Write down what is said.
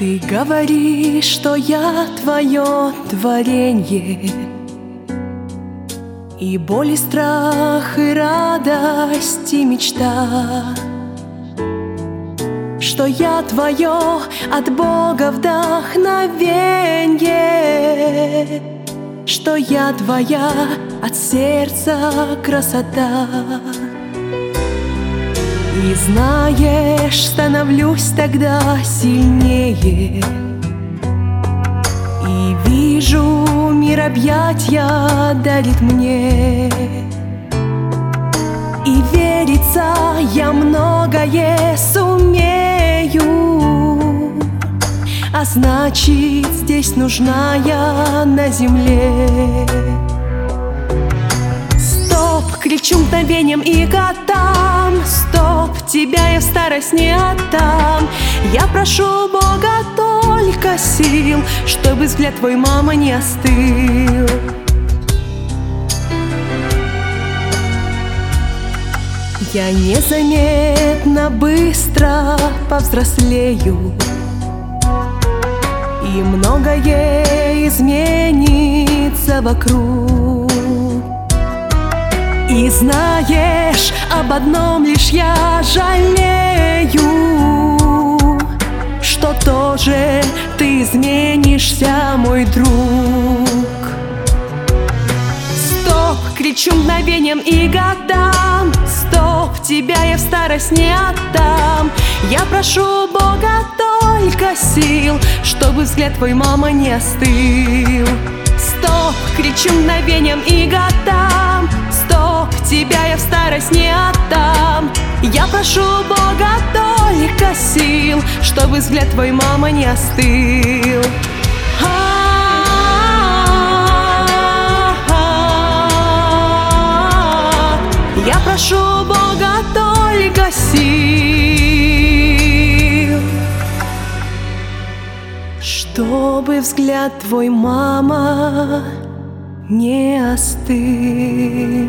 Ты говоришь, что я твое творенье, и боль, и страх, и радость, и мечта, что я твое от Бога вдохновенье, что я твоя от сердца красота. И знаешь, становлюсь тогда сильнее, и вижу, мир объятья дарит мне. И верится, я многое сумею, а значит, здесь нужна я на земле. Стоп, кричу мгновением и годам, стоп, тебя я в старость не отдам. Я прошу Бога только сил, чтобы взгляд твой, мама, не остыл. Я незаметно быстро повзрослею, и многое изменится вокруг. И знаешь, об одном лишь я жалею, что тоже ты изменишься, мой друг. Стоп, кричу мгновением и годам, стоп, тебя я в старость не отдам. Я прошу Бога только сил, чтобы взгляд твой, мама, не остыл. Стоп, кричу мгновением и годам, стоп, тебя я в старость не отдам. Я прошу Бога только сил, чтобы взгляд твой, мама, не остыл. Я прошу Бога только сил, чтобы взгляд твой, мама, не остыл.